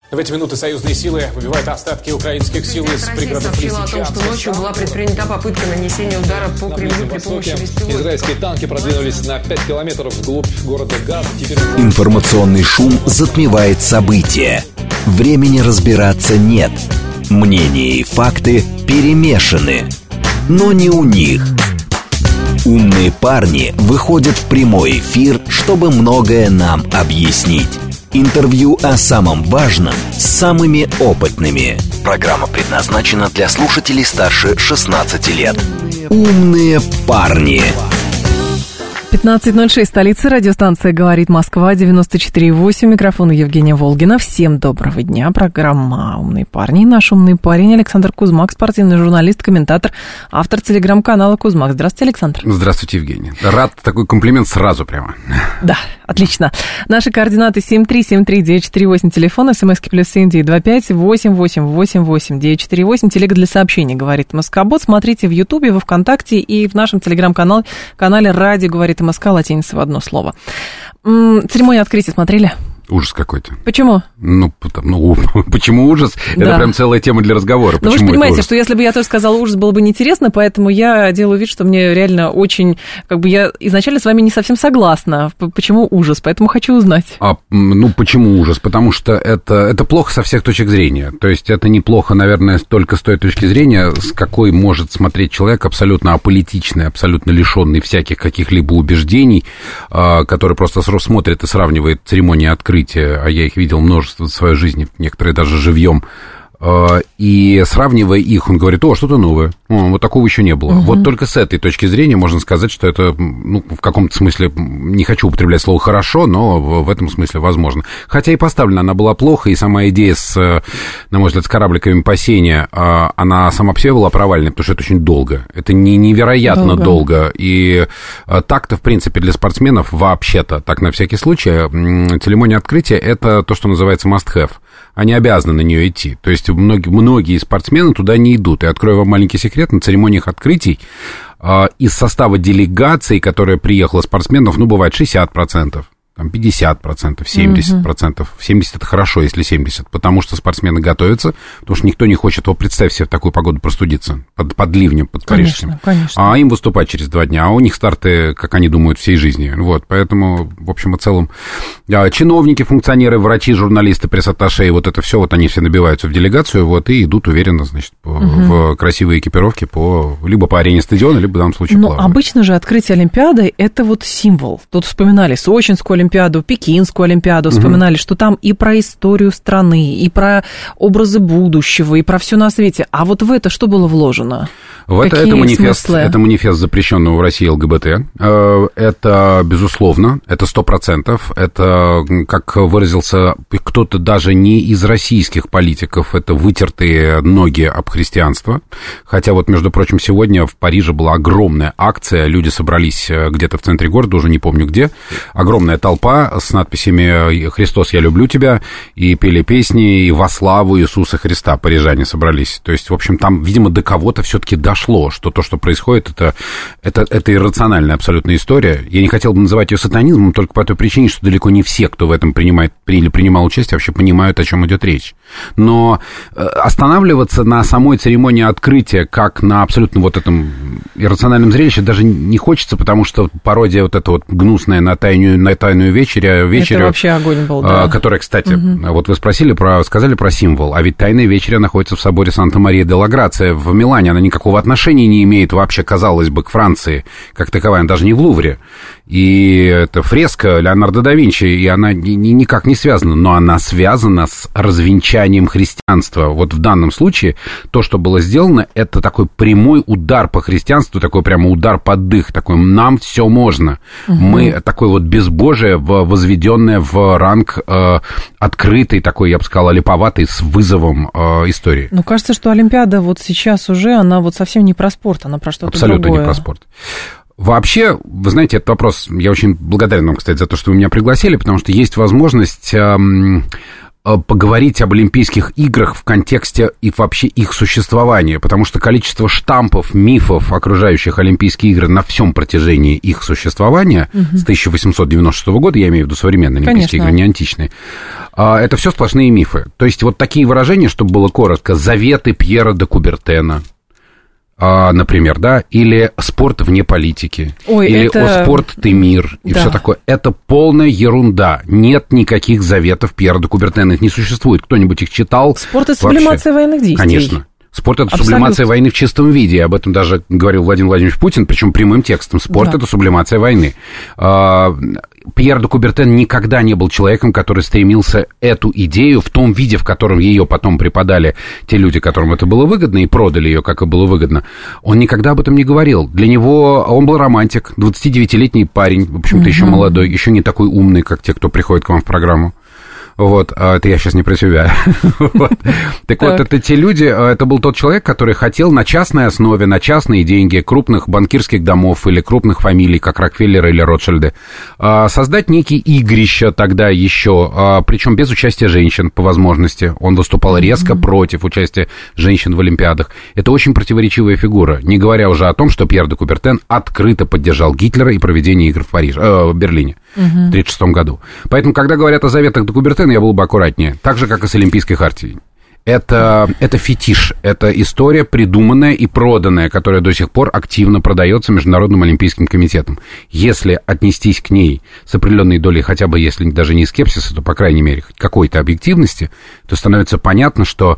В эти минуты союзные силы выбивают остатки украинских сил из пригородов сообщила о том, что ночью была предпринята попытка нанесения удара по Кремлю при помощи беспилотников. Израильские танки продвинулись на 5 километров вглубь города Газ. Информационный шум затмевает события. Времени разбираться нет. Мнения и факты перемешаны. Но не у них. Умные парни выходят в прямой эфир, чтобы многое нам объяснить. Интервью о самом важном с самыми опытными. Программа предназначена для слушателей старше 16 лет. Умные парни. 15:06, столица, радиостанция «Говорит Москва», 94,8, микрофон Евгения Волгина. Всем доброго дня, программа «Умные парни». Наш умный парень Александр Кузмак, спортивный журналист, комментатор, автор телеграм-канала «Кузмак». Здравствуйте, Александр. Здравствуйте, Евгения. Рад такой комплимент сразу прямо. Да, отлично. Наши координаты 7373948, телефон, смски +7 925 8888 948, телега для сообщений «Говорит Москобот». Смотрите в Ютубе, во Вконтакте и в нашем телеграм-канале «Радио говорит Москва», латиница в одно слово. Церемонию открытия смотрели? Ужас какой-то. Почему? Почему ужас? Да. Это прям целая тема для разговора. Но вы же понимаете, что если бы я тоже сказала ужас, было бы неинтересно, поэтому я делаю вид, что мне реально очень... я изначально с вами не совсем согласна. Почему ужас? Поэтому хочу узнать. Почему ужас? Потому что это плохо со всех точек зрения. То есть это неплохо, наверное, только с той точки зрения, с какой может смотреть человек абсолютно аполитичный, абсолютно лишенный всяких каких-либо убеждений, который просто смотрит и сравнивает церемонии открытия, а я их видел множество в своей жизни, некоторые даже живьем, и сравнивая их, он говорит: о, что-то новое, вот такого еще не было. Вот только с этой точки зрения можно сказать, что это, в каком-то смысле, не хочу употреблять слово «хорошо», но в этом смысле возможно. Хотя и поставлена она была плохо, и сама идея на мой взгляд, с корабликами спасения, она сама по себе была провальной, потому что это очень долго. Это невероятно долго. И так-то, в принципе, для спортсменов вообще-то, так на всякий случай, церемония открытия – это то, что называется must-have. Они обязаны на нее идти. То есть многие спортсмены туда не идут. И открою вам маленький секрет: на церемониях открытий из состава делегации, которая приехала спортсменов, бывает 60%. 50%, 70%. 70% это хорошо, если 70%, потому что спортсмены готовятся, потому что никто не хочет, представь себе, в такую погоду простудиться, под ливнем, под парижским. Конечно. А им выступать через 2 дня, а у них старты, как они думают, всей жизни. Поэтому, в общем и целом, чиновники, функционеры, врачи, журналисты, пресс-атташе, это все, они все набиваются в делегацию, и идут уверенно, в красивой экипировке либо по арене стадиона, либо в данном случае плавают. Но обычно же открытие Олимпиады – это символ. Тут вспоминали Сочинскую Олимпиаду, Пекинскую Олимпиаду, вспоминали, что там и про историю страны, и про образы будущего, и про все на свете. А в это что было вложено? Это манифест запрещенного в России ЛГБТ. Это, безусловно, это 100%. Это, как выразился кто-то даже не из российских политиков, это вытертые ноги об христианство. Хотя между прочим, сегодня в Париже была огромная акция, люди собрались где-то в центре города, уже не помню где, огромная толпа с надписями «Христос, я люблю тебя», и пели песни, и «Во славу Иисуса Христа» парижане собрались. То есть, в общем, там, видимо, до кого-то все-таки дошло, что то, что происходит, это иррациональная абсолютная история. Я не хотел бы называть ее сатанизмом только по той причине, что далеко не все, кто в этом принимал участие, вообще понимают, о чем идет речь. Но останавливаться на самой церемонии открытия, как на абсолютно этом иррациональном зрелище, даже не хочется, потому что пародия эта гнусная на тайную вечерю. Это вообще огонь был, да. Которая, кстати, вы сказали про символ, а ведь тайная вечеря находится в соборе Санта-Мария-де-ла-Грация в Милане. Она никакого отношения не имеет вообще, казалось бы, к Франции как таковая, она даже не в Лувре. И это фреска Леонардо да Винчи, и она никак не связана, но она связана с развенчанием христианства. В данном случае то, что было сделано, это такой прямой удар по христианству, такой прямо удар под дых, такой «нам все можно». Мы такой безбожие, возведенное в ранг открытой, такой, я бы сказал, липоватой, с вызовом истории. Кажется, что Олимпиада сейчас уже, она совсем не про спорт, она про что-то абсолютно другое. Не про спорт. Вообще, вы знаете, этот вопрос, я очень благодарен вам, кстати, за то, что вы меня пригласили, потому что есть возможность поговорить об Олимпийских играх в контексте и вообще их существования, потому что количество штампов, мифов, окружающих Олимпийские игры на всем протяжении их существования с 1896 года, я имею в виду современные Олимпийские игры, не античные, это все сплошные мифы. То есть вот такие выражения, чтобы было коротко, заветы Пьера де Кубертена, например, да, или спорт вне политики, или «О спорт, ты мир», и все такое. Это полная ерунда. Нет никаких заветов Пьера де Кубертена, их не существует. Кто-нибудь их читал? Спорт — это сублимация военных действий. Конечно. Спорт — это сублимация войны в чистом виде. Об этом даже говорил Владимир Владимирович Путин, причем прямым текстом. Спорт — это сублимация войны. Пьер де Кубертен никогда не был человеком, который стремился эту идею в том виде, в котором ее потом преподали те люди, которым это было выгодно, и продали ее, как и было выгодно. Он никогда об этом не говорил. Для него он был романтик, 29-летний парень, в общем-то, еще молодой, еще не такой умный, как те, кто приходит к вам в программу. Вот, это я сейчас не про себя. Так вот, это те люди, это был тот человек, который хотел на частной основе, на частные деньги крупных банкирских домов или крупных фамилий, как Рокфеллеры или Ротшильды, создать некие игрища тогда еще, причем без участия женщин по возможности. Он выступал резко против участия женщин в Олимпиадах. Это очень противоречивая фигура, не говоря уже о том, что Пьер де Кубертен открыто поддержал Гитлера и проведение игр в Берлине в 1936 году. Поэтому, когда говорят о заветах де Кубертена, я был бы аккуратнее. Так же, как и с Олимпийской хартией. Это фетиш, это история придуманная и проданная, которая до сих пор активно продается Международным Олимпийским комитетом. Если отнестись к ней с определенной долей, хотя бы если даже не скепсиса, то, по крайней мере, какой-то объективности, то становится понятно, что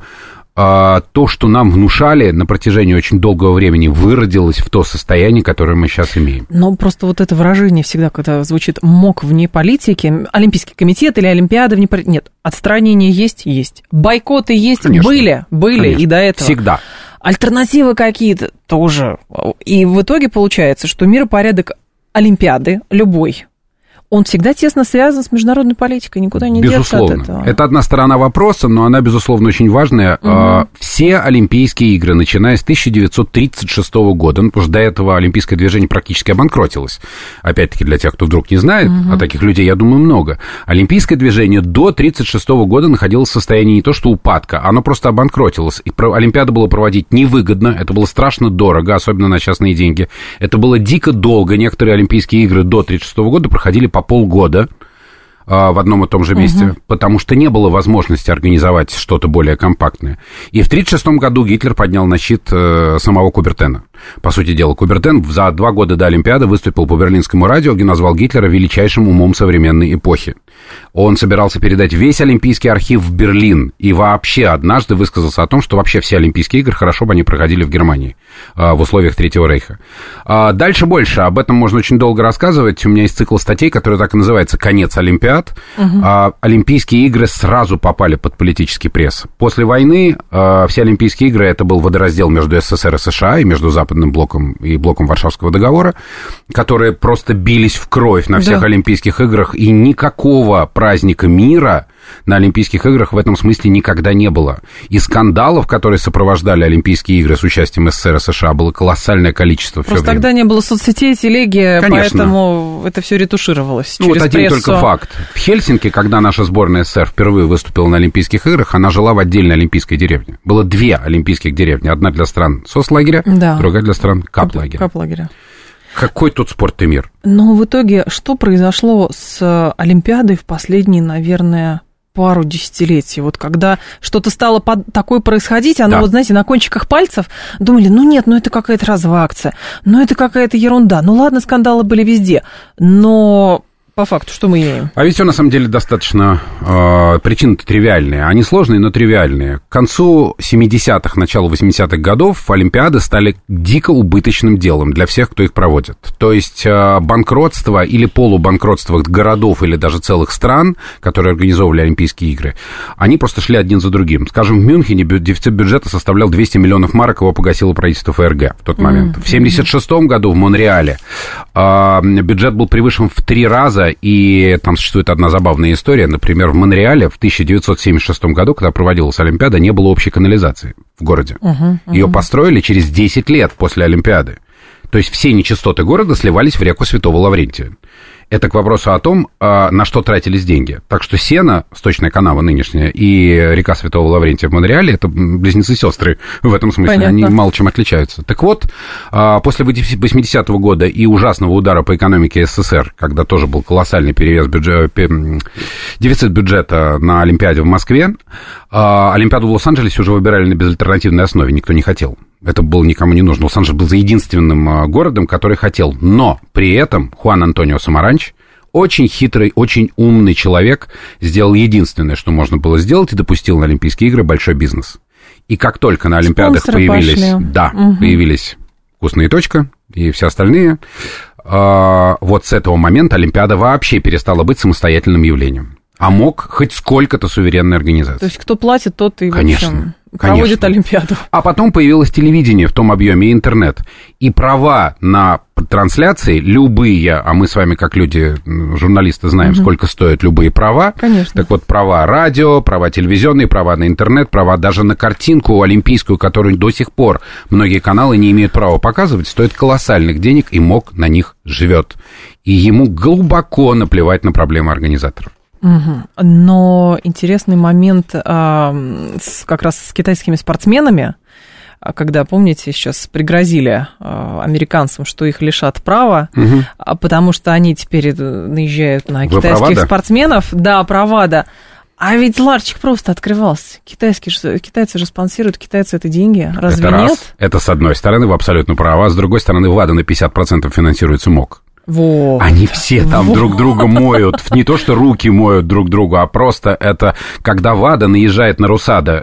то, что нам внушали на протяжении очень долгого времени, выродилось в то состояние, которое мы сейчас имеем. Но просто вот это выражение всегда, когда звучит «МОК вне политики», Олимпийский комитет или Олимпиады вне политики, нет, отстранение есть. Бойкоты есть, конечно, были конечно, и до этого. Всегда. Альтернативы какие-то тоже. И в итоге получается, что миропорядок Олимпиады, любой, он всегда тесно связан с международной политикой, никуда не деться от этого. Это одна сторона вопроса, но она, безусловно, очень важная. Все Олимпийские игры, начиная с 1936 года, потому что до этого олимпийское движение практически обанкротилось. Опять-таки, для тех, кто вдруг не знает, а таких людей, я думаю, много. Олимпийское движение до 1936 года находилось в состоянии не то что упадка, оно просто обанкротилось. И Олимпиаду было проводить невыгодно, это было страшно дорого, особенно на частные деньги. Это было дико долго. Некоторые Олимпийские игры до 1936 года проходили по полгода в одном и том же месте, потому что не было возможности организовать что-то более компактное. И в 1936 году Гитлер поднял на щит самого Кубертена. По сути дела, Кубертен за 2 года до Олимпиады выступил по берлинскому радио, где назвал Гитлера величайшим умом современной эпохи. Он собирался передать весь олимпийский архив в Берлин и вообще однажды высказался о том, что вообще все Олимпийские игры хорошо бы они проходили в Германии в условиях Третьего рейха. Дальше больше, об этом можно очень долго рассказывать. У меня есть цикл статей, который так и называется «Конец Олимпиад». Олимпийские игры сразу попали под политический пресс. После войны все Олимпийские игры, это был водораздел между СССР и США, и между Западным блоком и блоком Варшавского договора, которые просто бились в кровь на всех Олимпийских играх, и никакого праздника мира на Олимпийских играх в этом смысле никогда не было. И скандалов, которые сопровождали Олимпийские игры с участием СССР и США, было колоссальное количество. Просто тогда не было соцсетей, телеги, поэтому это все ретушировалось через вот один прессу. Только факт. В Хельсинки, когда наша сборная СССР впервые выступила на Олимпийских играх, она жила в отдельной олимпийской деревне. Было 2 олимпийских деревни. Одна для стран соцлагеря, другая для стран каплагеря. Каплагеря. Какой тут спорт и мир? Но в итоге что произошло с Олимпиадой в последние, наверное, пару десятилетий? Вот когда что-то стало такое происходить, оно, вот знаете, на кончиках пальцев думали, это какая-то развакция, это какая-то ерунда. Ладно, скандалы были везде, но по факту что мы имеем? А ведь все на самом деле достаточно причины-то тривиальные. Они сложные, но тривиальные. К концу 70-х, началу 80-х годов Олимпиады стали дико убыточным делом для всех, кто их проводит. То есть банкротство или полубанкротство городов или даже целых стран, которые организовывали Олимпийские игры, они просто шли один за другим. Скажем, в Мюнхене дефицит бюджета составлял 200 миллионов марок, его погасило правительство ФРГ в тот момент. В 76 году в Монреале бюджет был превышен в 3 раза, и там существует одна забавная история. Например, в Монреале в 1976 году, когда проводилась Олимпиада, не было общей канализации в городе. Ее построили через 10 лет после Олимпиады. То есть все нечистоты города сливались в реку Святого Лаврентия. Это к вопросу о том, на что тратились деньги. Так что Сена, сточная канава нынешняя, и река Святого Лаврентия в Монреале, это близнецы-сестры в этом смысле. Понятно. Они мало чем отличаются. Так вот, после 80-го года и ужасного удара по экономике СССР, когда тоже был колоссальный дефицит бюджета на Олимпиаде в Москве, Олимпиаду в Лос-Анджелесе уже выбирали на безальтернативной основе, никто не хотел. Это было никому не нужно. Лос-Анджелес был единственным городом, который хотел. Но при этом Хуан Антонио Самаранч, очень хитрый, очень умный человек, сделал единственное, что можно было сделать, и допустил на Олимпийские игры большой бизнес. И как только на Олимпиадах появились «Вкусная точка» и все остальные, вот с этого момента Олимпиада вообще перестала быть самостоятельным явлением. А мог хоть сколько-то суверенной организации. То есть кто платит, тот и, конечно, в общем, проводит конечно. Олимпиаду. А потом появилось телевидение в том объеме и интернет. И права на трансляции, любые, а мы с вами, как люди, журналисты, знаем, сколько стоят любые права. Конечно. Так вот, права радио, права телевизионные, права на интернет, права даже на картинку олимпийскую, которую до сих пор многие каналы не имеют права показывать, стоит колоссальных денег, и МОК на них живет. И ему глубоко наплевать на проблемы организаторов. Но интересный момент как раз с китайскими спортсменами, когда, помните, сейчас пригрозили американцам, что их лишат права, потому что они теперь наезжают на китайских спортсменов. Да, права, да. А ведь ларчик просто открывался. Китайцы же спонсируют, китайцы это деньги. Разве это нет? Раз. Это с одной стороны, вы абсолютно правы, а с другой стороны, ВАДА на 50% финансируется МОК. Во. Они все там друг друга моют, не то что руки моют друг другу, а просто это, когда ВАДА наезжает на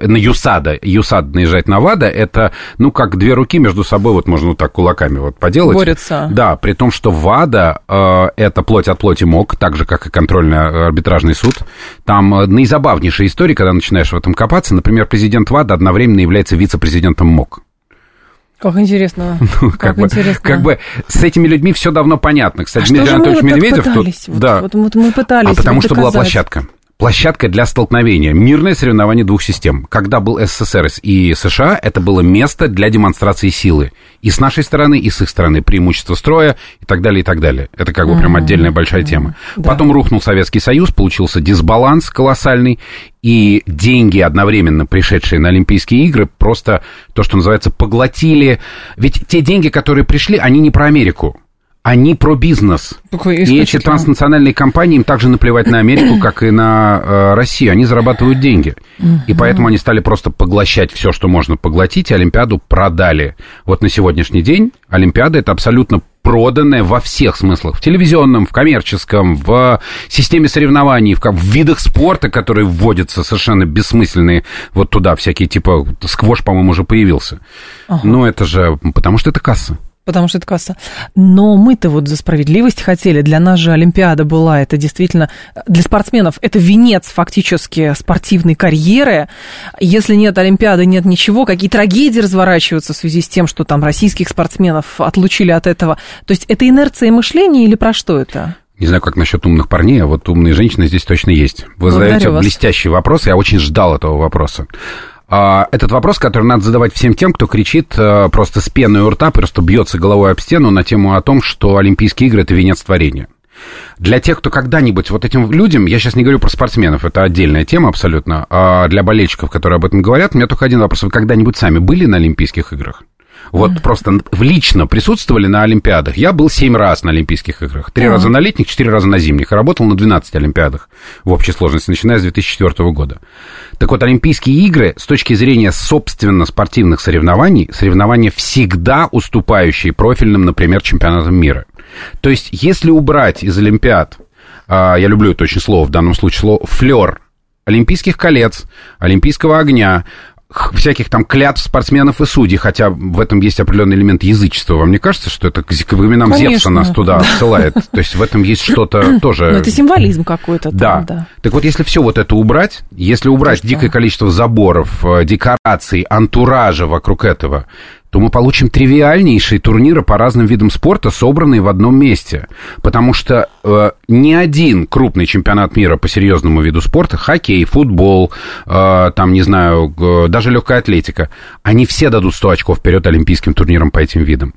ЮСАДА наезжает на ВАДА, это, ну, как две руки между собой, вот можно вот так кулаками вот поделать. Борются. Да, при том, что ВАДА это плоть от плоти МОК, так же, как и контрольный арбитражный суд. Там наизабавнейшая история, когда начинаешь в этом копаться, например, президент ВАДА одновременно является вице-президентом МОК. Как интересно. Как бы с этими людьми все давно понятно. Кстати, Дмитрий Анатольевич Медведев тут... Вот мы пытались. А потому что была площадка. Площадка для столкновения. Мирное соревнование двух систем. Когда был СССР и США, это было место для демонстрации силы. И с нашей стороны, и с их стороны. Преимущество строя и так далее, и так далее. Это как бы прям отдельная большая тема. Да. Потом рухнул Советский Союз, получился дисбаланс колоссальный. И деньги, одновременно пришедшие на Олимпийские игры, просто то, что называется, поглотили. Ведь те деньги, которые пришли, они не про Америку. Они про бизнес. И эти транснациональные компании, им также наплевать на Америку, как и на Россию. Они зарабатывают деньги. И поэтому они стали просто поглощать все, что можно поглотить, и Олимпиаду продали. Вот на сегодняшний день Олимпиада — это абсолютно проданная во всех смыслах. В телевизионном, в коммерческом, в системе соревнований, в видах спорта, которые вводятся совершенно бессмысленные вот туда, всякие типа сквош, по-моему, уже появился. Но это же потому что это касса. Потому что это касса. Но мы-то вот за справедливость хотели. Для нас же Олимпиада была, это действительно, для спортсменов, это венец фактически спортивной карьеры. Если нет Олимпиады, нет ничего. Какие трагедии разворачиваются в связи с тем, что там российских спортсменов отлучили от этого. То есть это инерция мышления или про что это? Не знаю, как насчет умных парней, а вот умные женщины здесь точно есть. Вы задаете блестящий вопрос, я очень ждал этого вопроса. Этот вопрос, который надо задавать всем тем, кто кричит просто с пеной у рта, просто бьется головой об стену на тему о том, что Олимпийские игры — это венец творения. Для тех, кто когда-нибудь вот этим людям, я сейчас не говорю про спортсменов, это отдельная тема абсолютно, а для болельщиков, которые об этом говорят, у меня только один вопрос: вы когда-нибудь сами были на Олимпийских играх? Вот просто лично присутствовали на Олимпиадах. Я был 7 раз на Олимпийских играх. 3 раза на летних, 4 раза на зимних. И работал на 12 Олимпиадах в общей сложности, начиная с 2004 года. Так вот, Олимпийские игры, с точки зрения, собственно, спортивных соревнований, соревнования всегда уступающие профильным, например, чемпионатам мира. То есть, если убрать из Олимпиад, я люблю это очень слово, в данном случае слово «флёр», олимпийских колец, олимпийского огня, всяких там клятв спортсменов и судей, хотя в этом есть определенный элемент язычества. Вам не кажется, что это к временам Зевса нас туда отсылает? То есть в этом есть что-то тоже... Ну, это символизм какой-то. Да. Так вот, если все вот это убрать, если убрать дикое количество заборов, декораций, антуража вокруг этого, то мы получим тривиальнейшие турниры по разным видам спорта, собранные в одном месте. Потому что ни один крупный чемпионат мира по серьезному виду спорта, хоккей, футбол, там, не знаю, даже легкая атлетика, они все дадут 100 очков вперед олимпийским турнирам по этим видам.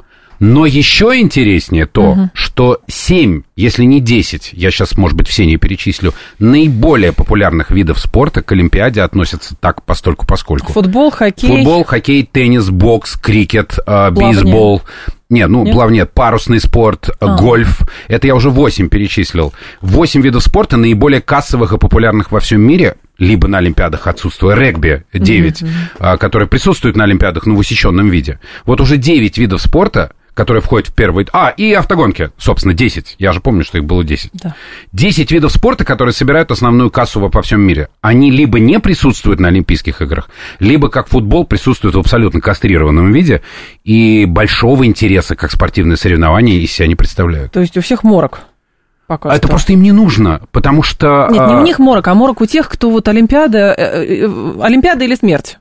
Но еще интереснее то, что 7, если не 10, я сейчас, может быть, все не перечислю, наиболее популярных видов спорта к Олимпиаде относятся так постольку-поскольку. Футбол, хоккей, теннис, бокс, крикет, бейсбол. Нет, плавание, парусный спорт, гольф. Это я уже 8 перечислил. 8 видов спорта наиболее кассовых и популярных во всем мире, либо на Олимпиадах отсутствует. Регби 9, которые присутствуют на Олимпиадах, но в усеченном виде. Вот уже 9 видов спорта, которые входят в первый... и автогонки, собственно, 10. Я же помню, что их было 10. Да. 10 видов спорта, которые собирают основную кассу во всем мире. Они либо не присутствуют на Олимпийских играх, либо, как футбол, присутствуют в абсолютно кастрированном виде, и большого интереса, как спортивные соревнования, из себя не представляют. То есть у всех морок? Пока это просто им не нужно, потому что... Нет, не у них морок, а морок у тех, кто вот Олимпиада или смерть.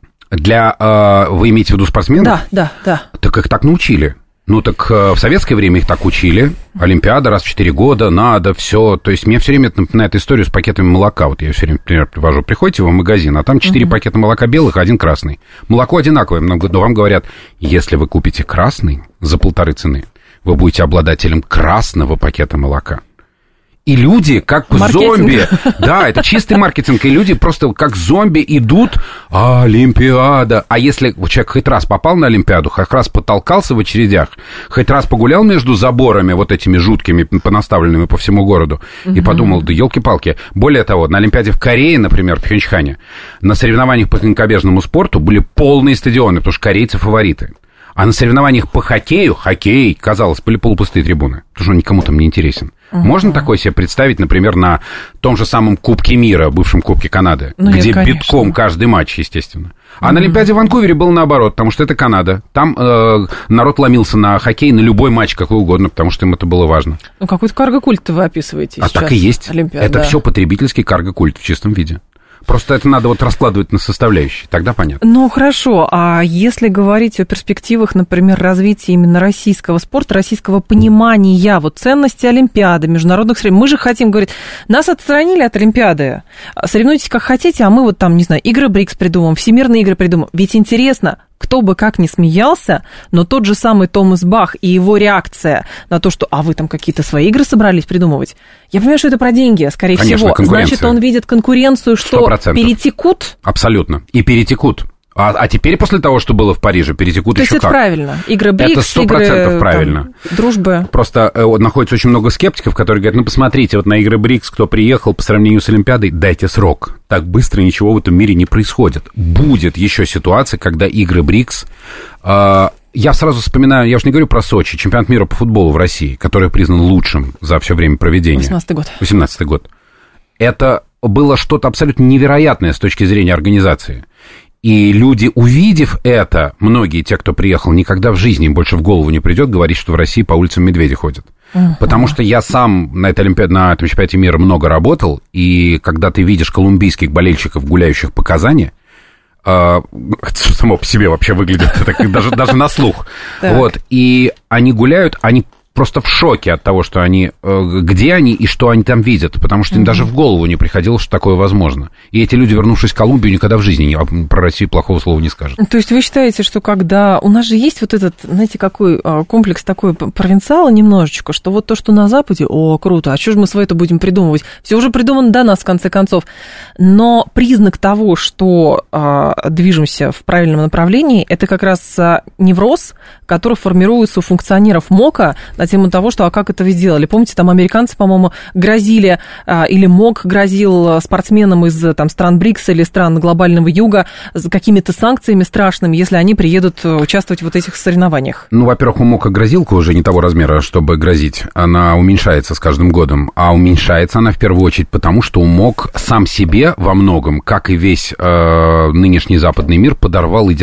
Вы имеете в виду спортсменов? Да. Так их так научили. Ну, так в советское время их так учили. Олимпиада раз в 4 года, надо, все. То есть мне все время это напоминает историю с пакетами молока. Вот я ее все время, например, привожу. Приходите в магазин, а там 4 пакета молока белых, 1 красный. Молоко одинаковое, но вам говорят, если вы купите красный за 1,5 цены, вы будете обладателем красного пакета молока. И люди, как зомби, да, это чистый маркетинг, и люди просто как зомби идут, Олимпиада. А если человек хоть раз попал на Олимпиаду, хоть раз потолкался в очередях, хоть раз погулял между заборами вот этими жуткими, понаставленными по всему городу, и подумал, да елки-палки. Более того, на Олимпиаде в Корее, например, в Пхенчхане, на соревнованиях по конькобежному спорту были полные стадионы, потому что корейцы фавориты. А на соревнованиях по хоккею, казалось, были полупустые трибуны, потому что он никому там не интересен. Можно такое себе представить, например, на том же самом Кубке мира, бывшем Кубке Канады, где битком каждый матч, естественно. А на Олимпиаде в Ванкувере было наоборот, потому что это Канада. Там народ ломился на хоккей, на любой матч какой угодно, потому что им это было важно. Ну, какой-то карго-культ вы описываете сейчас. Так и есть. Олимпиада. Это все потребительский карго-культ в чистом виде. Просто это надо вот раскладывать на составляющие, тогда понятно. Ну, хорошо, а если говорить о перспективах, например, развития именно российского спорта, российского понимания вот ценности Олимпиады, международных соревнований, мы же хотим, говорить, нас отстранили от Олимпиады, соревнуйтесь как хотите, а мы вот там, не знаю, игры БРИКС придумаем, всемирные игры придумаем. Ведь интересно, кто бы как ни смеялся, но тот же самый Томас Бах и его реакция на то, что вы там какие-то свои игры собрались придумывать, я понимаю, что это про деньги, скорее всего. Значит, он видит конкуренцию, что 100%. Перетекут? Абсолютно. И перетекут. А теперь, после того, что было в Париже, перетекут еще как. То есть это правильно? Игры БРИКС, это 100% правильно. Там, дружбы. Просто находится очень много скептиков, которые говорят, посмотрите, вот на игры БРИКС, кто приехал по сравнению с Олимпиадой, дайте срок. Так быстро ничего в этом мире не происходит. Будет еще ситуация, когда игры БРИКС... Я сразу вспоминаю, я уж не говорю про Сочи, чемпионат мира по футболу в России, который признан лучшим за все время проведения. 18-й год. Это было что-то абсолютно невероятное с точки зрения организации. И люди, увидев это, многие, те, кто приехал, никогда в жизни им больше в голову не придет говорить, что в России по улицам медведи ходят. Потому что я сам на этой Олимпиаде, на этом чемпионате мира много работал, и когда ты видишь колумбийских болельщиков, гуляющих по Казани, само по себе вообще выглядит даже на слух. Вот, и они гуляют, они просто в шоке от того, что они, где они и что они там видят, потому что им даже в голову не приходило, что такое возможно. И эти люди, вернувшись в Колумбию, никогда в жизни про Россию плохого слова не скажут. То есть вы считаете, что когда... У нас же есть вот этот, знаете, какой комплекс такой провинциала немножечко, что вот то, что на Западе, круто, а что же мы свои-то будем придумывать? Все уже придумано до нас, в конце концов. Но признак того, что движемся в правильном направлении, это как раз невроз, который формируется у функционеров МОКа на тему того, что как это вы сделали. Помните, там американцы, по-моему, грозили, или МОК грозил спортсменам из там, стран БРИКС или стран глобального юга с какими-то санкциями страшными, если они приедут участвовать в вот этих соревнованиях. Во-первых, у МОКа грозилка уже не того размера, чтобы грозить. Она уменьшается с каждым годом. А уменьшается она в первую очередь потому, что МОК сам себе во многом, как и весь нынешний западный мир, подорвал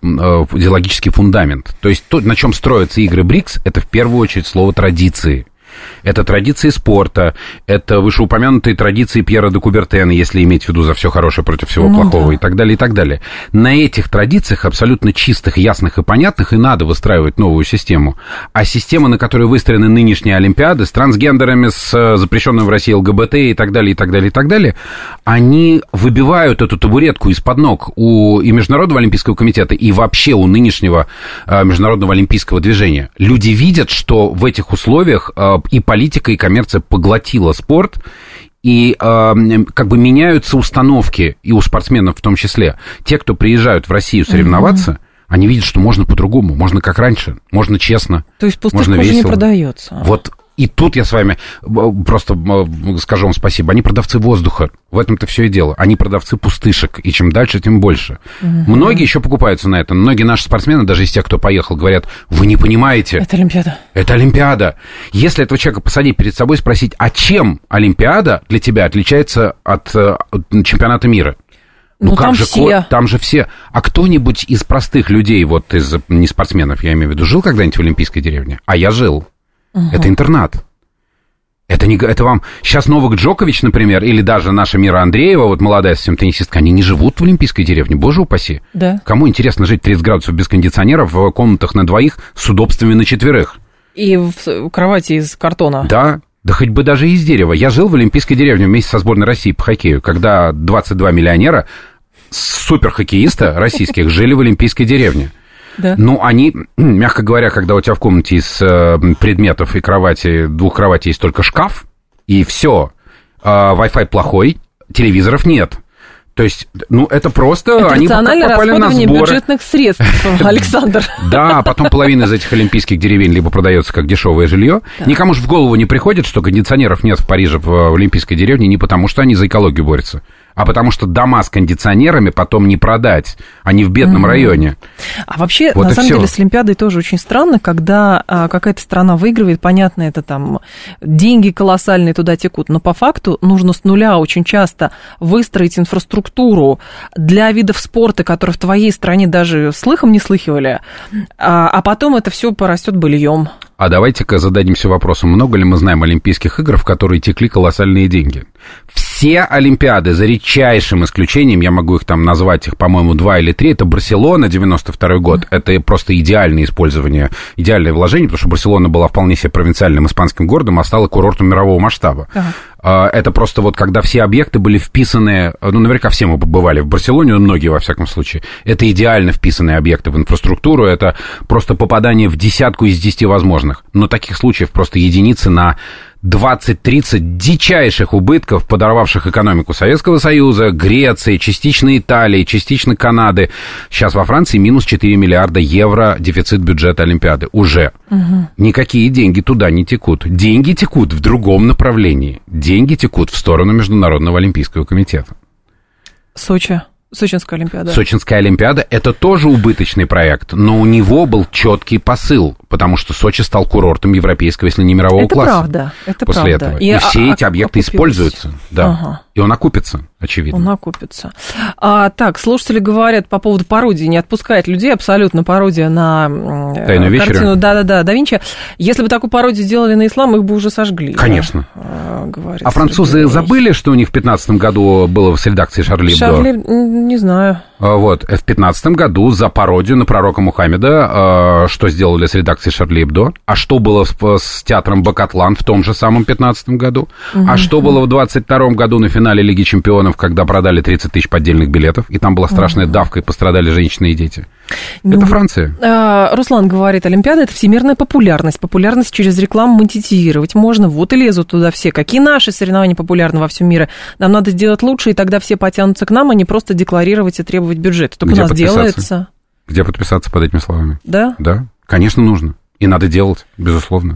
идеологический фундамент. То есть то, на чем строятся игры БРИКС, это в первую очередь слово традиции. это традиции спорта, это вышеупомянутые традиции Пьера де Кубертена, если иметь в виду за все хорошее против всего плохого, и так далее, и так далее. На этих традициях, абсолютно чистых, ясных и понятных, и надо выстраивать новую систему. А система, на которой выстроены нынешние Олимпиады, с трансгендерами, с запрещенным в России ЛГБТ и так далее, и так далее, и так далее, они выбивают эту табуретку из-под ног у и Международного олимпийского комитета, и вообще у нынешнего Международного олимпийского движения. Люди видят, что в этих условиях и политика, и коммерция поглотила спорт, и как бы меняются установки, и у спортсменов в том числе. Те, кто приезжают в Россию соревноваться, они видят, что можно по-другому, можно как раньше, можно честно, то есть пустышка можно уже весело. Не продается. Вот. И тут я с вами просто скажу вам спасибо. Они продавцы воздуха. В этом-то все и дело. Они продавцы пустышек. И чем дальше, тем больше. Многие еще покупаются на это. Многие наши спортсмены, даже из тех, кто поехал, говорят: вы не понимаете. Это Олимпиада. Это Олимпиада. Если этого человека посадить перед собой и спросить, а чем Олимпиада для тебя отличается от чемпионата мира? Ну как же, там же все. А кто-нибудь из простых людей, вот из не спортсменов, я имею в виду, жил когда-нибудь в Олимпийской деревне? А я жил. Это интернат. Это вам... Сейчас Новак Джокович, например, или даже наша Мира Андреева, вот молодая совсем теннисистка, они не живут в Олимпийской деревне, боже упаси. Да. Кому интересно жить 30 градусов без кондиционеров в комнатах на двоих с удобствами на четверых? И в кровати из картона. Да, да хоть бы даже из дерева. Я жил в Олимпийской деревне вместе со сборной России по хоккею, когда 22 миллионера, суперхоккеиста российских, жили в Олимпийской деревне. Да. Ну, они, мягко говоря, когда у тебя в комнате из предметов и кровати, двух кроватей есть только шкаф, и все, Wi-Fi плохой, телевизоров нет. То есть, ну, это просто... Это они рациональное попали на расходование сборы. бюджетных средств, Александр. Да, потом половина из этих олимпийских деревень либо продается как дешевое жилье. Никому же в голову не приходит, что кондиционеров нет в Париже в олимпийской деревне не потому, что они за экологию борются, а потому что дома с кондиционерами потом не продать, они в бедном районе. А вообще, вот на самом всё. деле, с Олимпиадой тоже очень странно, когда какая-то страна выигрывает, понятно, это там деньги колоссальные туда текут, но по факту нужно с нуля очень часто выстроить инфраструктуру для видов спорта, которые в твоей стране даже слыхом не слыхивали, а потом это все порастет быльем. А давайте-ка зададимся вопросом, много ли мы знаем Олимпийских игр, в которые текли колоссальные деньги? Все Олимпиады, за редчайшим исключением, я могу их там назвать, их, по-моему, 2 или 3, это Барселона, 92-й год, это просто идеальное использование, идеальное вложение, потому что Барселона была вполне себе провинциальным испанским городом, а стала курортом мирового масштаба. Это просто вот когда все объекты были вписаны, ну, наверняка все мы побывали в Барселоне, многие, во всяком случае, это идеально вписанные объекты в инфраструктуру, это просто попадание в десятку из 10 возможных, но таких случаев просто единицы на 20-30 дичайших убытков, подорвавших экономику Советского Союза, Греции, частично Италии, частично Канады. Сейчас во Франции минус 4 миллиарда евро дефицит бюджета Олимпиады. Уже. Никакие деньги туда не текут. Деньги текут в другом направлении. Деньги текут в сторону Международного олимпийского комитета. Сочинская Олимпиада. Сочинская Олимпиада – это тоже убыточный проект, но у него был четкий посыл, потому что Сочи стал курортом европейского, если не мирового класса. Это после правда. этого. И все эти объекты используются. Да. И он окупится, очевидно. Он окупится. Так, слушатели говорят по поводу пародии, не отпускает людей, абсолютно пародия на «Тайную картину да Винчи. Если бы такую пародию делали на ислам, их бы уже сожгли. Конечно. Говорит а французы Сергей. забыли, что у них в 2015 году было с редакцией «Шарли Эбдо»? Не знаю. Вот, в 2015 году за пародию на пророка Мухаммеда, что сделали с редакцией «Шарли Эбдо», а что было с театром «Бакатлан» в том же самом 2015 году, а что было в 2022 году на финале Лиги чемпионов, когда продали 30 тысяч поддельных билетов, и там была страшная давка, и пострадали женщины и дети. Это Франция. Руслан говорит, Олимпиада – это всемирная популярность. Популярность через рекламу монетизировать можно. Вот и лезут туда все. Какие наши соревнования популярны во всем мире? Нам надо сделать лучше, и тогда все потянутся к нам, а не просто декларировать и требовать бюджета. Только у нас делается. Где подписаться под этими словами? Да? Да, конечно, нужно. И надо делать, безусловно.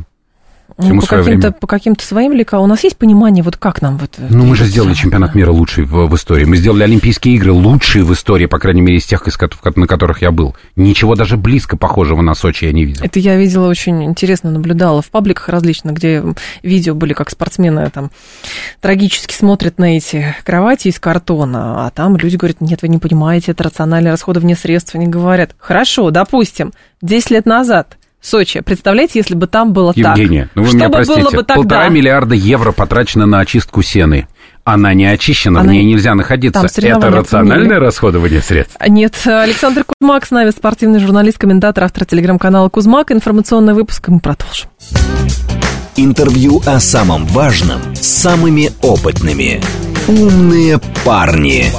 По каким-то своим лекалам. У нас есть понимание, вот как нам вот... Ну, мы же сделали чемпионат мира лучший в истории. Мы сделали Олимпийские игры лучшие в истории, по крайней мере, из тех, на которых я был. Ничего даже близко похожего на Сочи я не видел. Это я видела, очень интересно наблюдала в пабликах различных, где видео были, как спортсмены там трагически смотрят на эти кровати из картона, а там люди говорят, нет, вы не понимаете, это рациональное расходование средств. Они говорят, хорошо, допустим, 10 лет назад Сочи. Представляете, если бы там было Евгения, так? ну вы что меня бы простите, было бы тогда? 1,5 миллиарда евро потрачено на очистку Сены. Она не очищена, в ней нельзя находиться. Это рациональное расходование средств? Нет. Александр Кузьмак с нами, спортивный журналист, комментатор, автор телеграм-канала «Кузьмак». Информационный выпуск, и мы продолжим. Интервью о самом важном с самыми опытными. «Умные парни».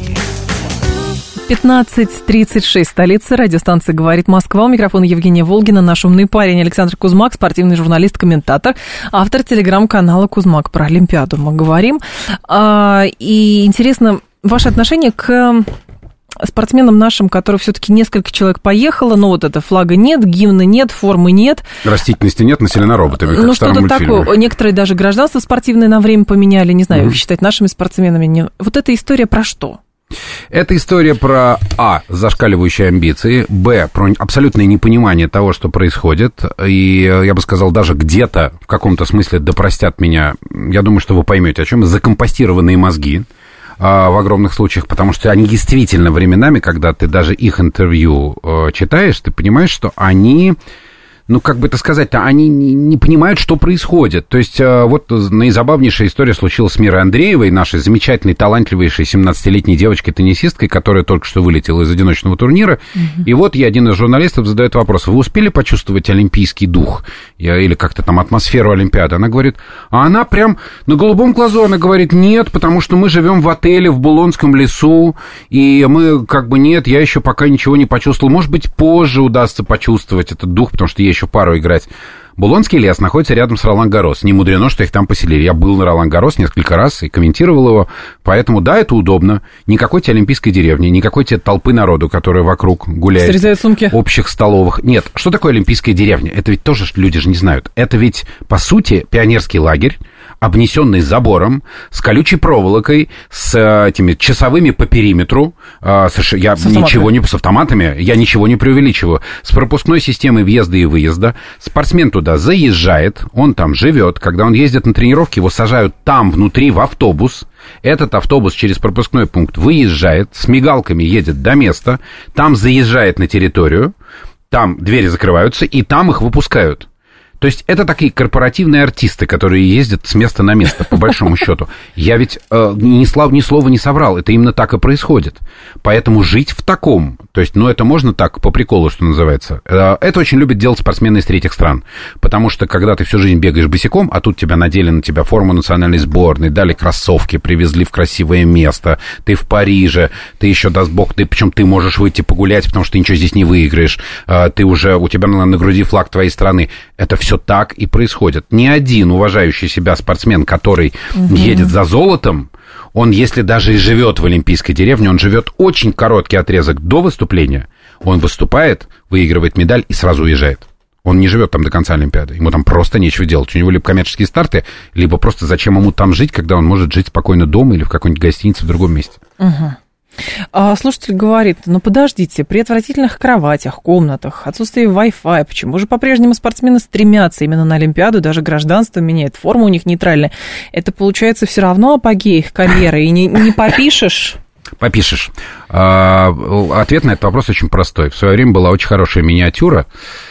15:36, столица, радиостанция «Говорит Москва». У микрофона Евгения Волгина, наш умный парень Александр Кузьмак, спортивный журналист, комментатор, автор телеграм-канала «Кузьмак». Про Олимпиаду мы говорим. И интересно, ваше отношение к спортсменам нашим, которые все-таки несколько человек поехало, но вот это флага нет, гимна нет, формы нет. Растительности нет, населена роботами, как в старом мультфильме. Ну, что-то такое. Некоторые даже гражданство спортивное на время поменяли, не знаю, их считать нашими спортсменами. Вот эта история про что? Это история про, зашкаливающие амбиции, про абсолютное непонимание того, что происходит, и, я бы сказал, даже где-то, в каком-то смысле, да простят меня, я думаю, что вы поймете, о чем, закомпостированные мозги в огромных случаях, потому что они действительно временами, когда ты даже их интервью читаешь, ты понимаешь, что они... Ну, как бы это сказать-то, они не понимают, что происходит. То есть, вот наизабавнейшая история случилась с Мирой Андреевой, нашей замечательной, талантливейшей 17-летней девочкой-теннисисткой, которая только что вылетела из одиночного турнира. И вот ей один из журналистов задает вопрос: вы успели почувствовать олимпийский дух? Или как-то там атмосферу Олимпиады? Она говорит, а она прям на голубом глазу, она говорит, нет, потому что мы живем в отеле в Булонском лесу, и мы как бы нет, я еще пока ничего не почувствовал. Может быть, позже удастся почувствовать этот дух, потому что есть еще пару играть. Булонский лес находится рядом с Ролан-Гарос. Не мудрено, что их там поселили. Я был на Ролан-Гарос несколько раз и комментировал его. Поэтому, да, это удобно. Никакой тебе олимпийской деревни, никакой тебе толпы народу, которая вокруг гуляет. Срезают сумки. Общих столовых. Нет, что такое олимпийская деревня? Это ведь тоже люди же не знают. Это ведь, по сути, пионерский лагерь, обнесенный забором, с колючей проволокой, с этими часовыми по периметру, с автоматами, я ничего не преувеличиваю, с пропускной системой въезда и выезда. Спортсмен туда заезжает, он там живет, когда он ездит на тренировки, его сажают там внутри в автобус, этот автобус через пропускной пункт выезжает, с мигалками едет до места, там заезжает на территорию, там двери закрываются, и там их выпускают. То есть это такие корпоративные артисты, которые ездят с места на место, по большому счету. Я ведь ни слова не соврал, это именно так и происходит. Поэтому жить в таком, то есть, ну, это можно так, по приколу, что называется, это очень любят делать спортсмены из третьих стран. Потому что, когда ты всю жизнь бегаешь босиком, а тут тебя надели на тебя форму национальной сборной, дали кроссовки, привезли в красивое место, ты в Париже, ты еще, даст бог, причем ты можешь выйти погулять, потому что ты ничего здесь не выиграешь, у тебя на груди флаг твоей страны. Это все так и происходит. Ни один уважающий себя спортсмен, который едет за золотом, он, если даже и живет в олимпийской деревне, он живет очень короткий отрезок до выступления, он выступает, выигрывает медаль и сразу уезжает. Он не живет там до конца Олимпиады. Ему там просто нечего делать. У него либо коммерческие старты, либо просто зачем ему там жить, когда он может жить спокойно дома или в какой-нибудь гостинице в другом месте. Слушатель говорит, подождите, при отвратительных кроватях, комнатах, отсутствии Wi-Fi, почему же по-прежнему спортсмены стремятся именно на Олимпиаду, даже гражданство меняет, форма у них нейтральная. Это получается все равно апогей их карьеры, и не попишешь? Попишешь. Ответ на этот вопрос очень простой. В свое время была очень хорошая миниатюра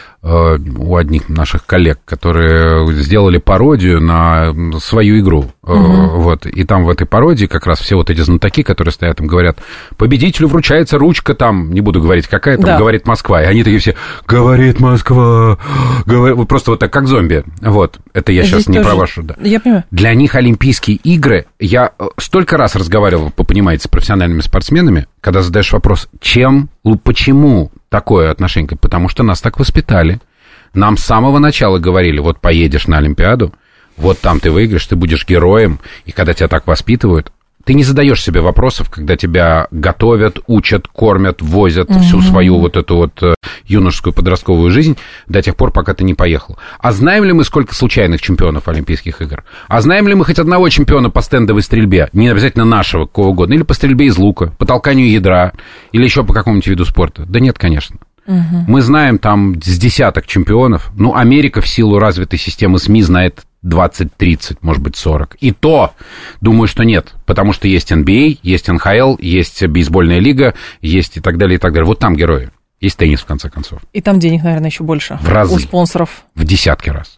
у одних наших коллег, которые сделали пародию на свою игру. Вот. И там в этой пародии как раз все вот эти знатоки, которые стоят там, говорят, победителю вручается ручка там, не буду говорить какая, там, говорит Москва. И они такие все, говорит Москва, просто вот так, как зомби. Вот. Это я сейчас не про вашу. Да. Я понимаю. Для них Олимпийские игры, я столько раз разговаривал, вы понимаете, с профессиональными спортсменами, когда задаешь вопрос, почему такое отношение? Потому что нас так воспитали. Нам с самого начала говорили, вот поедешь на Олимпиаду, вот там ты выиграешь, ты будешь героем, и когда тебя так воспитывают, ты не задаешь себе вопросов, когда тебя готовят, учат, кормят, возят всю свою вот эту вот юношескую подростковую жизнь до тех пор, пока ты не поехал. А знаем ли мы, сколько случайных чемпионов Олимпийских игр? А знаем ли мы хоть одного чемпиона по стендовой стрельбе, не обязательно нашего, кого угодно, или по стрельбе из лука, по толканию ядра, или еще по какому-нибудь виду спорта? Да нет, конечно. Мы знаем там с десяток чемпионов. Ну, Америка в силу развитой системы СМИ знает 20-30, может быть, 40. И то, думаю, что нет, потому что есть NBA, есть НХЛ, есть бейсбольная лига, есть и так далее, и так далее. Вот там герои. Есть теннис, в конце концов. И там денег, наверное, еще больше. В разы. У спонсоров. В десятки раз.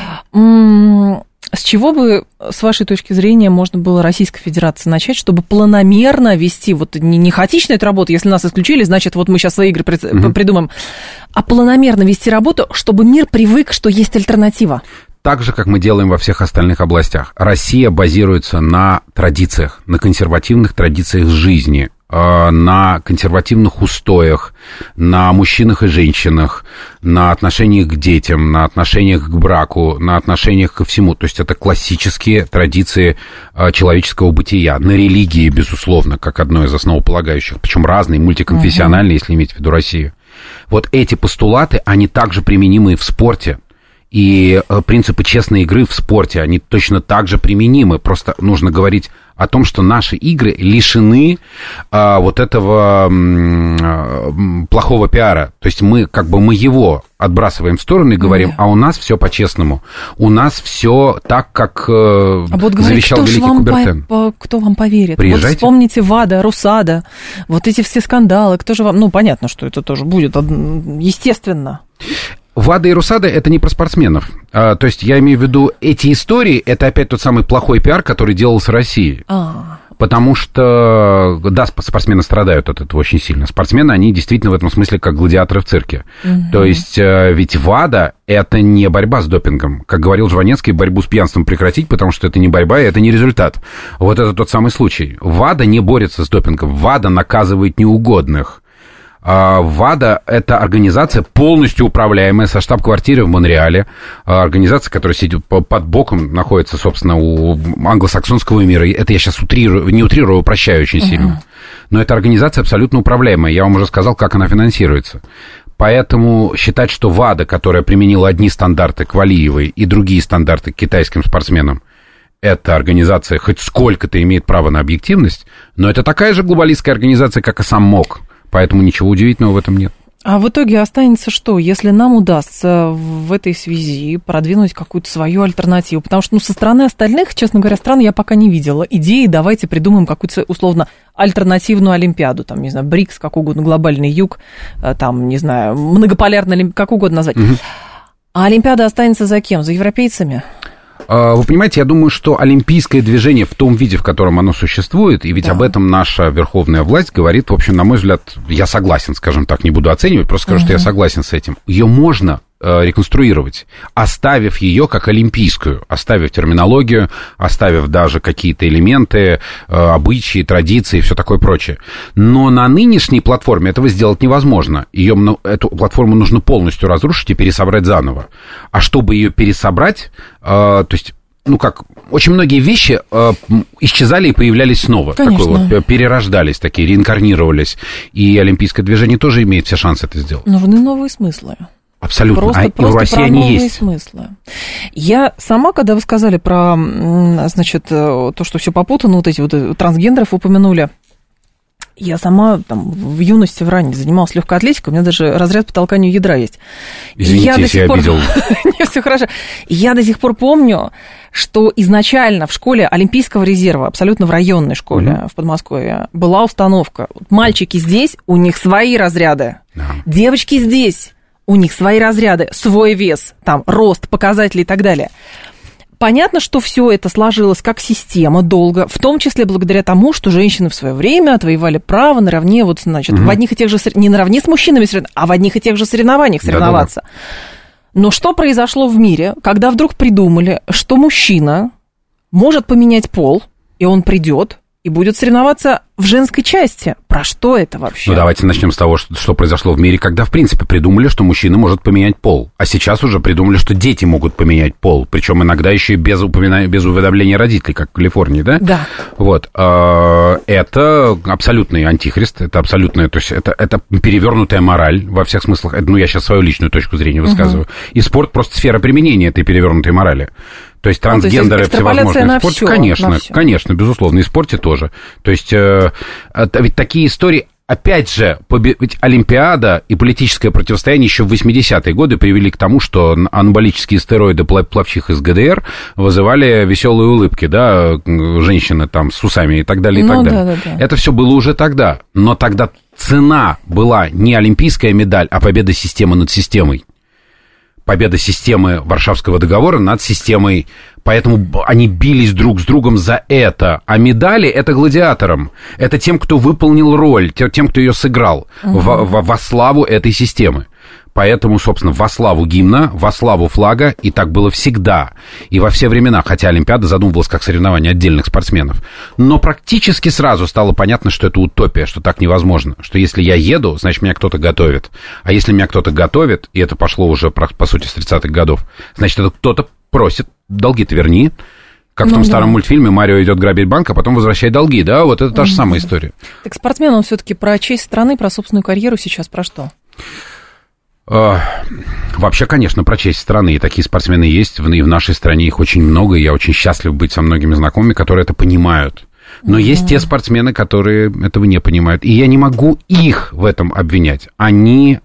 С чего бы, с вашей точки зрения, можно было Российской Федерации начать, чтобы планомерно вести, вот не хаотично эту работу, если нас исключили, значит, вот мы сейчас свои игры придумаем, а планомерно вести работу, чтобы мир привык, что есть альтернатива? Так же, как мы делаем во всех остальных областях. Россия базируется на традициях, на консервативных традициях жизни, на консервативных устоях, на мужчинах и женщинах, на отношениях к детям, на отношениях к браку, на отношениях ко всему. То есть это классические традиции человеческого бытия, на религии, безусловно, как одной из основополагающих, причем разные, мультиконфессиональные, если иметь в виду Россию. Вот эти постулаты, они также применимы и в спорте. И принципы честной игры в спорте, они точно так же применимы. Просто нужно говорить о том, что наши игры лишены вот этого плохого пиара. То есть мы его отбрасываем в сторону и говорим, а у нас все по-честному. У нас все так, как завещал великий Кубертен. Кто вам поверит? Приезжайте. Вот вспомните ВАДА, РУСАДА, вот эти все скандалы. Кто же вам... Ну, понятно, что это тоже будет, естественно. ВАДА и РУСАДА — это не про спортсменов. То есть я имею в виду, эти истории — это опять тот самый плохой пиар, который делался Россией. Потому что, да, спортсмены страдают от этого очень сильно. Спортсмены, они действительно в этом смысле как гладиаторы в цирке. То есть ведь ВАДА — это не борьба с допингом. Как говорил Жванецкий, борьбу с пьянством прекратить, потому что это не борьба, и это не результат. Вот это тот самый случай. ВАДА не борется с допингом. ВАДА наказывает неугодных. ВАДА — это организация, полностью управляемая, со штаб-квартирой в Монреале, организация, которая сидит под боком, находится, собственно, у англосаксонского мира. Это я сейчас не утрирую, упрощаю очень сильно. Но это организация абсолютно управляемая. Я вам уже сказал, как она финансируется. Поэтому считать, что ВАДА, которая применила одни стандарты к Валиевой и другие стандарты к китайским спортсменам, эта организация хоть сколько-то имеет право на объективность, но это такая же глобалистская организация, как и сам МОК. Поэтому ничего удивительного в этом нет. А в итоге останется что, если нам удастся в этой связи продвинуть какую-то свою альтернативу? Потому что, со стороны остальных, честно говоря, стран я пока не видела идеи, давайте придумаем какую-то, условно, альтернативную Олимпиаду, там, не знаю, БРИКС, как угодно, глобальный юг, там, не знаю, многополярный, как угодно назвать. А Олимпиада останется за кем? За европейцами? Вы понимаете, я думаю, что олимпийское движение в том виде, в котором оно существует, и ведь об этом наша верховная власть говорит, в общем, на мой взгляд, я согласен, скажем так, не буду оценивать, просто скажу, что я согласен с этим. Ее можно реконструировать, оставив ее как олимпийскую, оставив терминологию, оставив даже какие-то элементы, обычаи, традиции и все такое прочее. Но на нынешней платформе этого сделать невозможно. Эту платформу нужно полностью разрушить и пересобрать заново. А чтобы ее пересобрать, то есть, очень многие вещи исчезали и появлялись снова. Перерождались, такие, реинкарнировались. И олимпийское движение тоже имеет все шансы это сделать. Нужны новые смыслы. Абсолютно. Просто и в России они есть. Смыслы. Я сама, когда вы сказали про, значит, то, что все попутано, вот эти вот трансгендеров упомянули, я сама там в юности, в ранней занималась легкой атлетикой, у меня даже разряд по толканию ядра есть. Извините, если я обидел. Нет, все хорошо. Я до сих пор помню, что изначально в школе Олимпийского резерва, абсолютно в районной школе в Подмосковье, была установка. Мальчики здесь, у них свои разряды. Девочки здесь, у них свои разряды, свой вес, там, рост, показатели и так далее. Понятно, что все это сложилось как система долго, в том числе благодаря тому, что женщины в свое время отвоевали право наравне, вот, значит, в одних и тех же, не наравне с мужчинами, а в одних и тех же соревнованиях соревноваться. Но что произошло в мире, когда вдруг придумали, что мужчина может поменять пол, и он придет и будет соревноваться в женской части? Про что это вообще? Давайте начнем с того, что произошло в мире, когда, в принципе, придумали, что мужчина может поменять пол. А сейчас уже придумали, что дети могут поменять пол. Причем иногда еще и без уведомления родителей, как в Калифорнии, да? Да. Вот. Это абсолютный антихрист, это абсолютная, то есть это перевернутая мораль во всех смыслах. Я сейчас свою личную точку зрения высказываю. И спорт просто сфера применения этой перевернутой морали. То есть трансгендеры всевозможные в спорте, конечно, безусловно, и в спорте тоже. То есть ведь такие истории, опять же, ведь Олимпиада и политическое противостояние еще в 80-е годы привели к тому, что анаболические стероиды пловчих из ГДР вызывали веселые улыбки, да, женщины там с усами и так далее, и так далее. Да. Это все было уже тогда, но тогда цена была не олимпийская медаль, а победа системы над системой. Победа системы Варшавского договора над системой. Поэтому они бились друг с другом за это. А медали — это гладиаторам. Это тем, кто выполнил роль, тем, кто ее сыграл во славу этой системы. Поэтому, собственно, во славу гимна, во славу флага, и так было всегда, и во все времена, хотя Олимпиада задумывалась как соревнование отдельных спортсменов. Но практически сразу стало понятно, что это утопия, что так невозможно, что если я еду, значит, меня кто-то готовит. А если меня кто-то готовит, и это пошло уже, по сути, с 30-х годов, значит, это кто-то просит, долги-то верни. Как в том старом мультфильме «Марио идет грабить банк, а потом возвращает долги», да? Вот это та же самая история. Так спортсмен, он все-таки про честь страны, про собственную карьеру сейчас про что? Вообще, конечно, про честь страны. И такие спортсмены есть, и в нашей стране их очень много, и я очень счастлив быть со многими знакомыми, которые это понимают. Но есть те спортсмены, которые этого не понимают. И я не могу их в этом обвинять. Они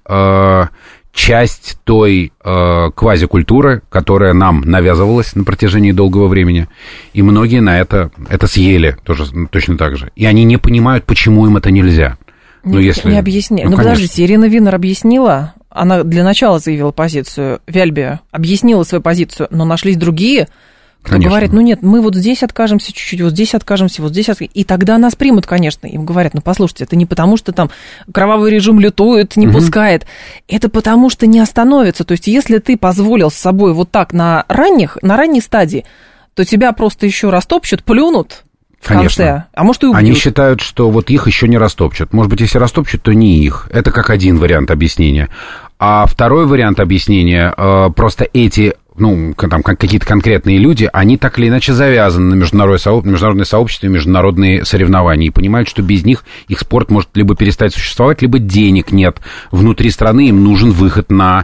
часть той квазикультуры, которая нам навязывалась на протяжении долгого времени. И многие на это съели тоже, точно так же. И они не понимают, почему им это нельзя. Не объясняли. Ну, подождите, Ирина Винер объяснила... Она для начала заявила позицию, Вяльбе объяснила свою позицию, но нашлись другие, кто говорит, ну нет, мы вот здесь откажемся чуть-чуть, вот здесь откажемся, вот здесь откажемся. И тогда нас примут, конечно. Им говорят, ну послушайте, это не потому, что там кровавый режим лютует, не пускает. Это потому, что не остановится. То есть если ты позволил с собой вот так на ранней стадии, то тебя просто еще растопчут, плюнут. Конечно. А может, и убьют. Они считают, что вот их еще не растопчут. Может быть, если растопчут, то не их. Это как один вариант объяснения. А второй вариант объяснения, просто эти, там какие-то конкретные люди, они так или иначе завязаны на международное сообщество и международные соревнования, и понимают, что без них их спорт может либо перестать существовать, либо денег нет. Внутри страны им нужен выход на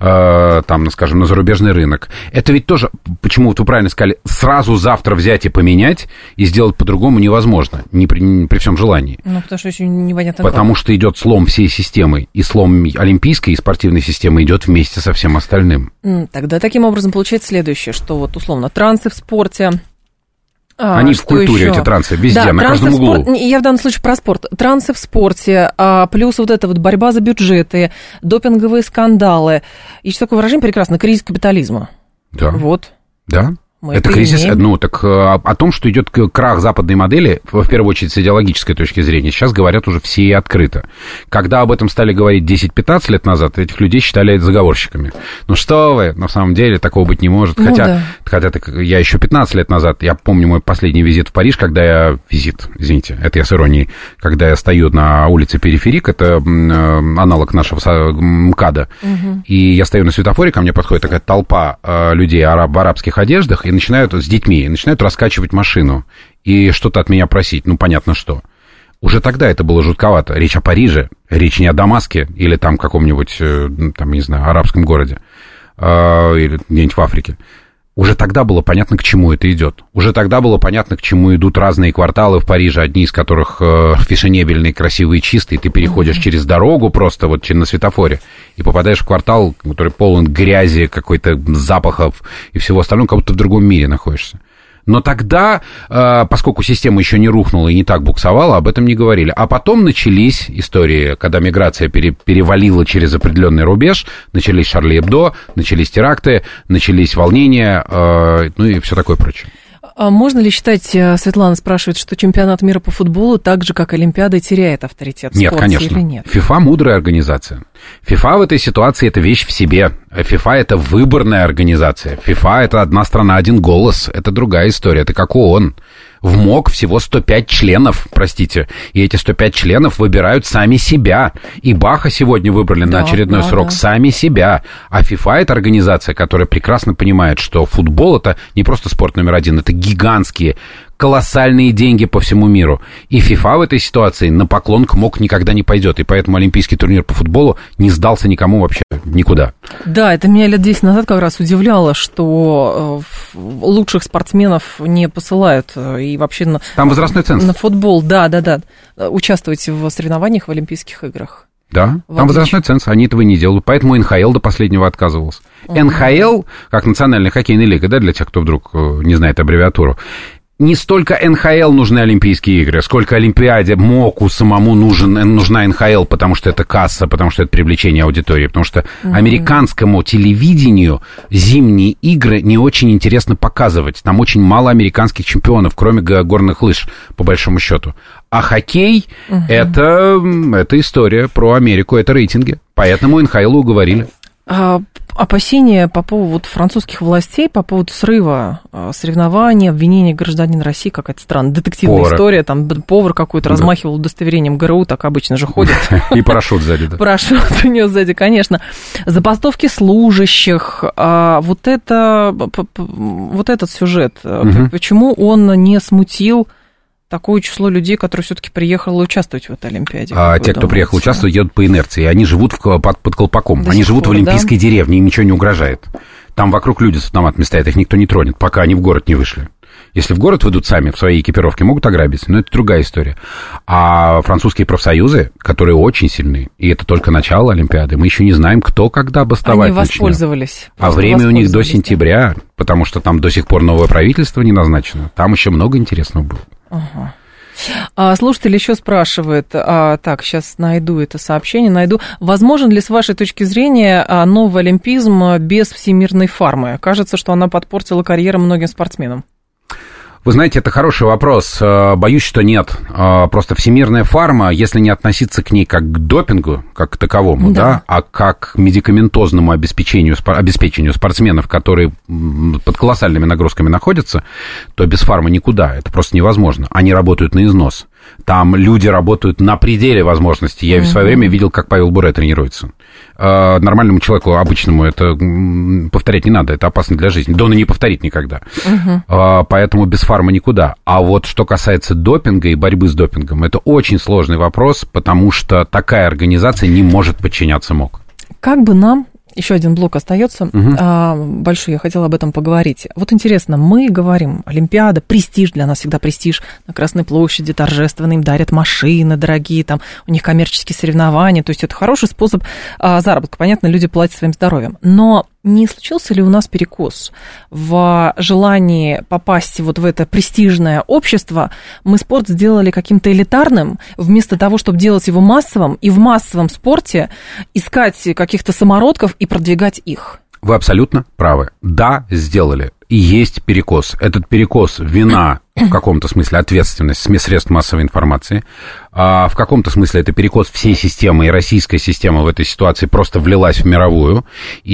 зарубежный рынок. Это ведь тоже, почему вот вы правильно сказали, сразу завтра взять и поменять, и сделать по-другому невозможно, при всем желании. Потому что еще непонятно. Потому что идет слом всей системы, и слом олимпийской и спортивной системы идет вместе со всем остальным. Тогда таким образом получается следующее, что вот условно трансы в спорте. Они в культуре, эти трансы, везде, на каждом углу. Я в данном случае про спорт. Трансы в спорте, плюс вот эта вот борьба за бюджеты, допинговые скандалы. И что такое выражение прекрасно, кризис капитализма. Да. Вот. Да. Это кризис, о том, что идет крах западной модели, в первую очередь с идеологической точки зрения, сейчас говорят уже все и открыто. Когда об этом стали говорить 10-15 лет назад, этих людей считали заговорщиками. Ну что вы, на самом деле такого быть не может. Хотя я еще 15 лет назад, я помню мой последний визит в Париж, это я с иронией, когда я стою на улице Периферик, это аналог нашего МКАДа, и я стою на светофоре, ко мне подходит такая толпа людей в арабских одеждах, и начинают раскачивать машину и что-то от меня просить, понятно что. Уже тогда это было жутковато. Речь о Париже, речь не о Дамаске или там каком-нибудь, арабском городе, или где-нибудь в Африке. Уже тогда было понятно, к чему это идет. Уже тогда было понятно, к чему идут разные кварталы в Париже, одни из которых фешенебельные, красивые, чистые. Ты переходишь через дорогу просто на светофоре и попадаешь в квартал, который полон грязи, какой-то запахов и всего остального, как будто в другом мире находишься. Но тогда, поскольку система еще не рухнула и не так буксовала, об этом не говорили. А потом начались истории, когда миграция перевалила через определенный рубеж, начались Шарли Эбдо, начались теракты, начались волнения, и все такое прочее. А можно ли считать, Светлана спрашивает, что чемпионат мира по футболу, так же, как Олимпиада, теряет авторитет в спорте? Нет, конечно. Или нет? ФИФА мудрая организация. ФИФА в этой ситуации – это вещь в себе. ФИФА – это выборная организация. ФИФА – это одна страна, один голос. Это другая история. Это как ООН. В МОК всего 105 членов, простите. И эти 105 членов выбирают сами себя. И Баха сегодня выбрали на очередной срок сами себя. А ФИФА – это организация, которая прекрасно понимает, что футбол – это не просто спорт номер один, это гигантские, колоссальные деньги по всему миру. И ФИФА в этой ситуации на поклон к МОК никогда не пойдет. И поэтому олимпийский турнир по футболу не сдался никому вообще никуда. Да, это меня лет 10 назад как раз удивляло, что лучших спортсменов не посылают. И вообще там возрастной ценз. На футбол, да, участвовать в соревнованиях в Олимпийских играх. Да, там возрастной ценз, они этого не делают. Поэтому НХЛ до последнего отказывался. НХЛ, как Национальная хоккейная лига, для тех, кто вдруг не знает аббревиатуру, Не столько НХЛ нужны Олимпийские игры, сколько Олимпиаде МОКу самому нужна НХЛ, потому что это касса, потому что это привлечение аудитории, потому что американскому телевидению зимние игры не очень интересно показывать. Там очень мало американских чемпионов, кроме горных лыж, по большому счету. А хоккей это история про Америку, это рейтинги. Поэтому НХЛ уговорили. Опасения по поводу французских властей, по поводу срыва соревнований, обвинения гражданина России, какая-то странная детективная история, там повар какой-то размахивал удостоверением ГРУ, так обычно же ходит. И парашют сзади, да. Парашют у него сзади, конечно. Забастовки служащих, вот этот сюжет, почему он не смутил такое число людей, которые все-таки приехали участвовать в этой Олимпиаде? А те, кто приехал участвовать, едут по инерции. Они живут под колпаком. Они живут в Олимпийской деревне, им ничего не угрожает. Там вокруг люди с автоматами стоят, их никто не тронет, пока они в город не вышли. Если в город выйдут сами, в своей экипировке, могут ограбить, но это другая история. А французские профсоюзы, которые очень сильны, и это только начало Олимпиады, мы еще не знаем, кто когда бастовать начнет. Они воспользовались. А время у них до сентября, потому что там до сих пор новое правительство не назначено. Там еще много интересного было. Слушатель еще спрашивает, так, сейчас найду это сообщение, возможен ли с вашей точки зрения новый олимпизм без всемирной фармы? Кажется, что она подпортила карьеру многим спортсменам. Вы знаете, это хороший вопрос. Боюсь, что нет. Просто всемирная фарма, если не относиться к ней как к допингу, как к таковому, да, а как к медикаментозному обеспечению спортсменов, которые под колоссальными нагрузками находятся, то без фармы никуда. Это просто невозможно. Они работают на износ. Там люди работают на пределе возможностей. Я в свое время видел, как Павел Буре тренируется. Нормальному человеку, обычному, это повторять не надо, это опасно для жизни. Да он и не повторит никогда. Поэтому без фармы никуда. А вот что касается допинга и борьбы с допингом, это очень сложный вопрос, потому что такая организация не может подчиняться МОК. Как бы нам... Еще один блок остается. Большой, я хотела об этом поговорить. Вот интересно, мы говорим, Олимпиада, престиж, для нас всегда престиж. На Красной площади торжественно им дарят машины дорогие, там у них коммерческие соревнования. То есть это хороший способ заработка. Понятно, люди платят своим здоровьем. Но не случился ли у нас перекос в желании попасть вот в это престижное общество? Мы спорт сделали каким-то элитарным, вместо того, чтобы делать его массовым, и в массовом спорте искать каких-то самородков и продвигать их. Вы абсолютно правы. Да, сделали. И есть перекос. Этот перекос вина, в каком-то смысле ответственность средств массовой информации. А в каком-то смысле это перекос всей системы, и российская система в этой ситуации просто влилась в мировую.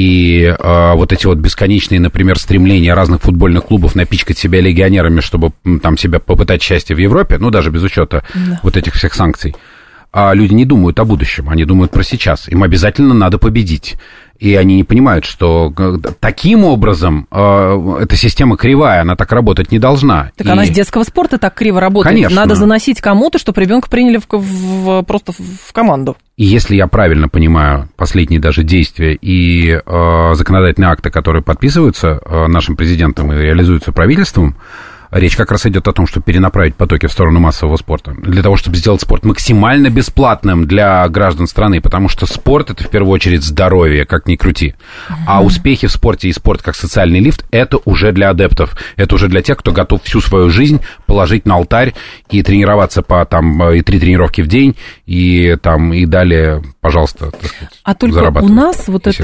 И вот эти вот бесконечные, например, стремления разных футбольных клубов напичкать себя легионерами, чтобы там себя попытать счастье в Европе, ну, даже без учета вот этих всех санкций. А люди не думают о будущем, они думают про сейчас. Им обязательно надо победить. И они не понимают, что таким образом эта система кривая, она так работать не должна. Так она с детского спорта так криво работает. Конечно. Надо заносить кому-то, чтобы ребенка приняли просто в команду. И если я правильно понимаю последние даже действия и законодательные акты, которые подписываются нашим президентом и реализуются правительством, речь как раз идет о том, чтобы перенаправить потоки в сторону массового спорта. Для того, чтобы сделать спорт максимально бесплатным для граждан страны. Потому что спорт – это в первую очередь здоровье, как ни крути. А успехи в спорте и спорт как социальный лифт – это уже для адептов. Это уже для тех, кто готов всю свою жизнь положить на алтарь и тренироваться по и 3 тренировки в день, и далее, пожалуйста, так сказать, а только у нас вот это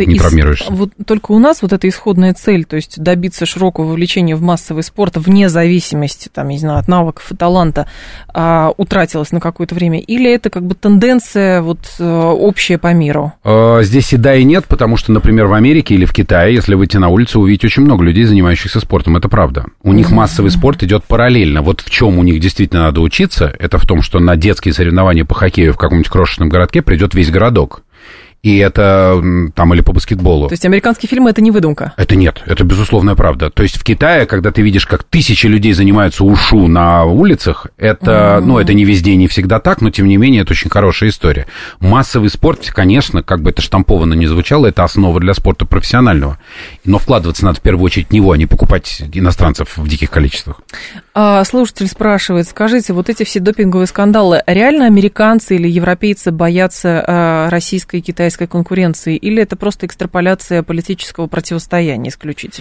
только у нас вот эта исходная цель, то есть добиться широкого вовлечения в массовый спорт вне зависимости, там, я не знаю, от навыков и таланта, утратилась на какое-то время, или это как бы тенденция вот общая по миру? Здесь и да, и нет, потому что, например, в Америке или в Китае, если выйти на улицу, увидите очень много людей, занимающихся спортом, это правда. У них массовый спорт идет параллельно. Вот в чем у них действительно надо учиться, это в том, что на детские соревнования по хоккею в каком-нибудь крошечном городке придет весь городок. И это там или по баскетболу. То есть американские фильмы – это не выдумка? Это нет, это безусловная правда. То есть в Китае, когда ты видишь, как тысячи людей занимаются ушу на улицах, это, это не везде, не всегда так, но тем не менее это очень хорошая история. Массовый спорт, конечно, как бы это штамповано ни звучало, это основа для спорта профессионального. Но вкладываться надо в первую очередь в него, а не покупать иностранцев в диких количествах. Слушатель спрашивает, скажите, вот эти все допинговые скандалы, реально американцы или европейцы боятся российской и китайской конкуренции, или это просто экстраполяция политического противостояния исключительно?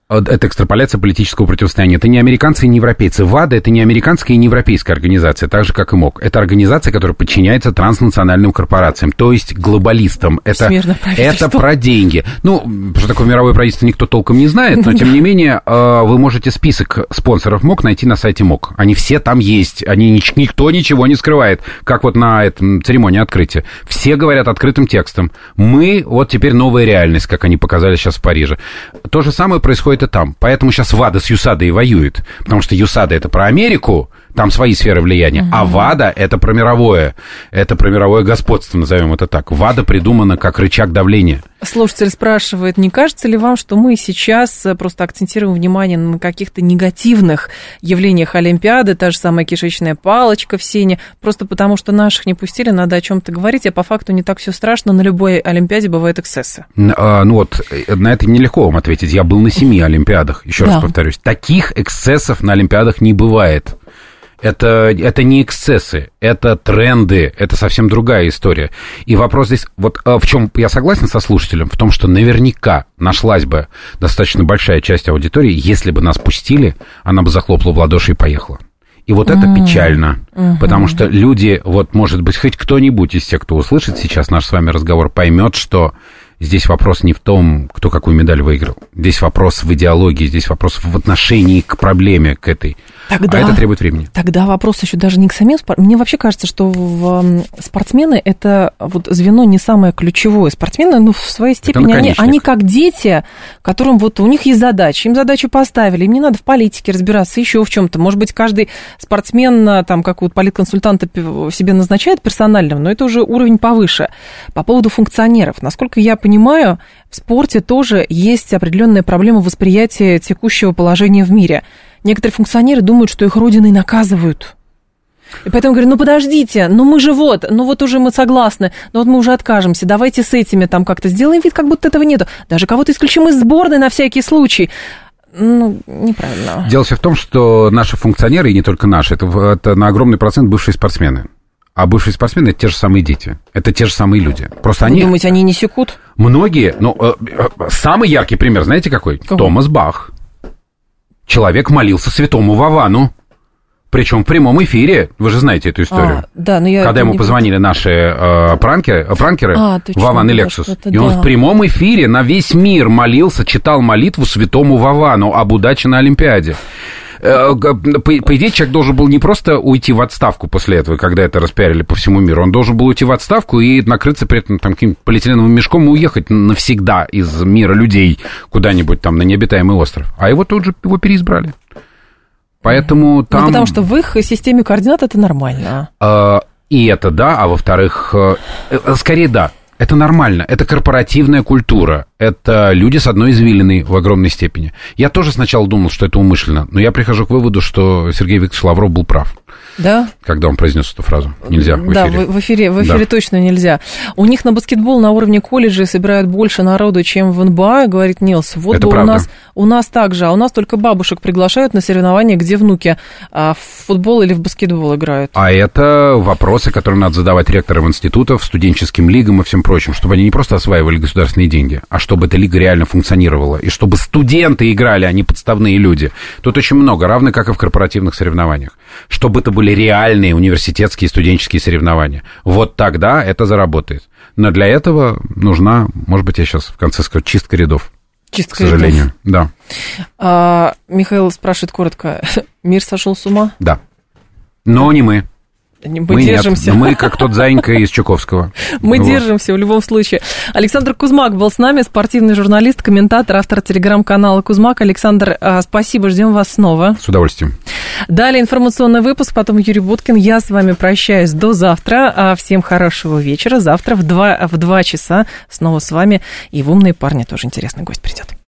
Это экстраполяция политического противостояния. Это не американцы и не европейцы. ВАДА — это не американская и не европейская организация, так же, как и МОК. Это организация, которая подчиняется транснациональным корпорациям, то есть глобалистам. Это про деньги. Ну, что такое мировое правительство, никто толком не знает, но, тем не менее, вы можете список спонсоров МОК найти на сайте МОК. Они все там есть. Никто ничего не скрывает, как вот на этом церемонии открытия. Все говорят открытым текстом. Мы, вот теперь новая реальность, как они показали сейчас в Париже. То же самое происходит и там. Поэтому сейчас ВАДА с ЮСАДой и воюет. Потому что ЮСАДА — это про Америку, там свои сферы влияния, а ВАДА — это про мировое. Это про мировое господство, назовем это так. ВАДА придумана как рычаг давления. Слушатель спрашивает, не кажется ли вам, что мы сейчас просто акцентируем внимание на каких-то негативных явлениях Олимпиады, та же самая кишечная палочка в сене, просто потому что наших не пустили, надо о чем-то говорить, а по факту не так все страшно, на любой Олимпиаде бывают эксцессы. Ну вот, на это нелегко вам ответить. Я был на 7 Олимпиадах, еще раз повторюсь. Таких эксцессов на Олимпиадах не бывает. Это не эксцессы, это тренды, это совсем другая история. И вопрос здесь, вот в чем я согласен со слушателем, в том, что наверняка нашлась бы достаточно большая часть аудитории, если бы нас пустили, она бы захлопала в ладоши и поехала. И вот это печально, потому что люди, вот, может быть, хоть кто-нибудь из тех, кто услышит сейчас наш с вами разговор, поймет, что здесь вопрос не в том, кто какую медаль выиграл. Здесь вопрос в идеологии, здесь вопрос в отношении к проблеме, к этой. А это требует времени. Тогда вопрос еще даже не к самим спортсменам. Мне вообще кажется, что спортсмены – это вот звено не самое ключевое. Спортсмены, ну, в своей степени, они как дети, которым вот у них есть задача. Им задачу поставили, им не надо в политике разбираться, еще в чем-то. Может быть, каждый спортсмен, там, какого-то политконсультанта себе назначает персонального, но это уже уровень повыше. По поводу функционеров. Насколько я понимаю, в спорте тоже есть определенная проблема восприятия текущего положения в мире. Некоторые функционеры думают, что их родиной наказывают. И поэтому говорят, ну подождите, ну мы же вот уже мы согласны, но вот мы уже откажемся, давайте с этими там как-то сделаем вид, как будто этого нету. Даже кого-то исключим из сборной на всякий случай. Ну, неправильно. Дело все в том, что наши функционеры, и не только наши, это на огромный процент бывшие спортсмены. А бывшие спортсмены — это те же самые дети, это те же самые люди. Просто Вы думаете, они не секут? Многие, самый яркий пример, знаете какой? Томас Бах. Человек молился святому Вовану, причем в прямом эфире. Вы же знаете эту историю. Когда ему позвонили наши пранкеры, Вован и Лексус, и он в прямом эфире на весь мир молился, читал молитву святому Вовану об удаче на Олимпиаде. По идее, человек должен был не просто уйти в отставку после этого, когда это распиарили по всему миру, он должен был уйти в отставку и накрыться при этом там каким-то полиэтиленовым мешком и уехать навсегда из мира людей куда-нибудь там на необитаемый остров. А его тут же переизбрали. Поэтому там... потому что в их системе координат это нормально. И это да, а во-вторых, скорее да. Это нормально, это корпоративная культура, это люди с одной извилиной в огромной степени. Я тоже сначала думал, что это умышленно, но я прихожу к выводу, что Сергей Викторович Лавров был прав. Да? Когда он произнес эту фразу. Нельзя в эфире. Да, в эфире точно нельзя. У них на баскетбол на уровне колледжа собирают больше народу, чем в НБА, говорит Нилс. Вот это бы правда. у нас так же, а у нас только бабушек приглашают на соревнования, где внуки в футбол или в баскетбол играют. А это вопросы, которые надо задавать ректорам институтов, студенческим лигам и всем прочим, чтобы они не просто осваивали государственные деньги, а чтобы эта лига реально функционировала, и чтобы студенты играли, а не подставные люди. Тут очень много, равно как и в корпоративных соревнованиях. Чтобы это были реальные университетские студенческие соревнования. Вот тогда это заработает. Но для этого нужна, может быть, я сейчас в конце скажу, чистка рядов. Чистка к сожалению, рядов. Да. Михаил спрашивает коротко, мир сошел с ума? Да. Но не мы. Мы держимся. Нет, мы как тот Заинька из Чуковского. Мы держимся в любом случае. Александр Кузмак был с нами, спортивный журналист, комментатор, автор телеграм-канала «Кузмак». Александр, спасибо, ждем вас снова. С удовольствием. Далее информационный выпуск, потом Юрий Буткин. Я с вами прощаюсь до завтра. Всем хорошего вечера. Завтра в 2 часа снова с вами. И в «Умные парни» тоже интересный гость придет.